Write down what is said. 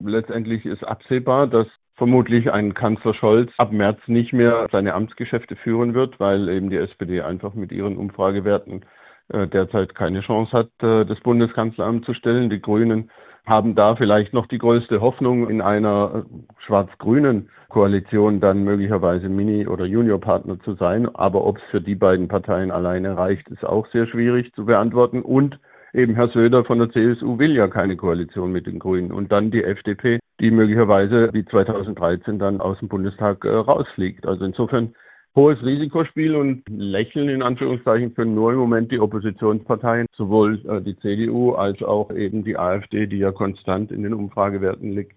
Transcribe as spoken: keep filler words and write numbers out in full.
Letztendlich ist absehbar, dass vermutlich ein Kanzler Scholz ab März nicht mehr seine Amtsgeschäfte führen wird, weil eben die S P D einfach mit ihren Umfragewerten äh, derzeit keine Chance hat, äh, das Bundeskanzleramt zu stellen. Die Grünen haben da vielleicht noch die größte Hoffnung, in einer äh, schwarz-grünen Koalition dann möglicherweise Mini- oder Juniorpartner zu sein. Aber ob es für die beiden Parteien alleine reicht, ist auch sehr schwierig zu beantworten. Und eben Herr Söder von der C S U will ja keine Koalition mit den Grünen. Und dann die F D P, die möglicherweise wie zweitausenddreizehn dann aus dem Bundestag äh, rausfliegt. Also insofern hohes Risikospiel, und lächeln in Anführungszeichen können nur im Moment die Oppositionsparteien, sowohl äh, die C D U als auch eben die AfD, die ja konstant in den Umfragewerten liegt.